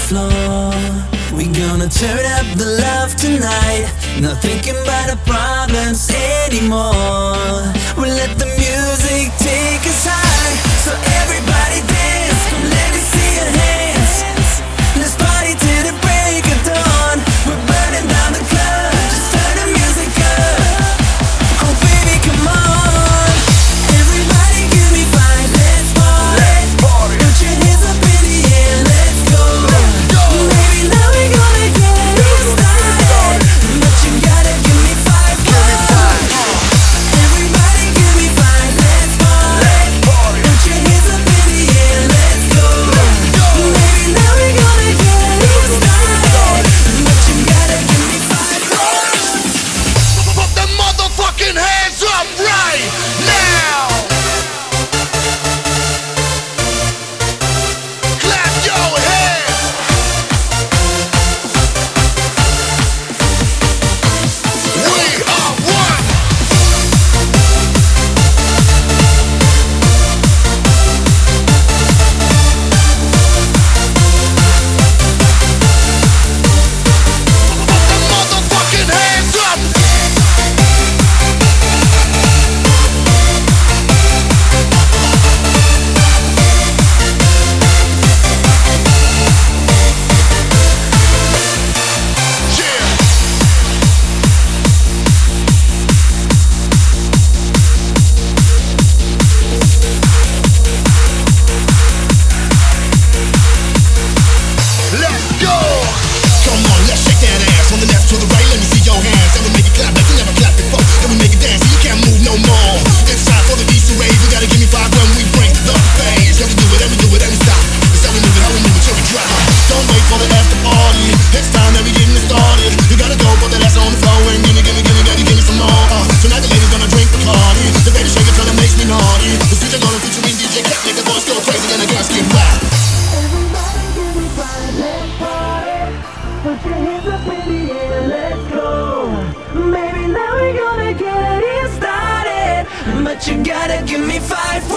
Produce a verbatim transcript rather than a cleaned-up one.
floor. We gonna turn up the love tonight. Not thinking about the problems anymore. We let the music take us high. So everybody dance, come let me see your hands. Let's party till the break of dawn. We're burning down the club, just turn the music up. Oh baby, come on. Everybody give me five, let's party. Put your hands up in the air, let's go. Baby, now we gonna get it started. But you gotta give me five, give me five. Everybody give me five, let's party. Put your hands up in the air, let's go. Baby, now we gonna get it started. But you gotta give me five. Put the motherfucking hands up right now. Clap your hands. We are one. Put the motherfucking hands up. Yeah. Let's go. Come on, let's shake that ass. From the left to the right, let me see your hands. Then we make it clap like you never clapped before. Then we make it dance, so you can't move no more. It's time for the beats to rage. You gotta give me five when we bring the bass. How we do it, how we do it, and we stop. It's how we move it, how we move it till we drop. Don't wait for the after party. It's time that we getting it started. You gotta go, put that ass on the floor and gimme, gimme, gimme, gotta give me some more. Uh, tonight the ladies gonna drink Bacardi. The baby shake it till it makes me naughty. The future gonna featuring D J Cat, make the boys go crazy and the girls get wild. Everybody give me five, let's party. Put your hands up in the air, let's go. Baby, now we gonna get it started. But you gotta give me five.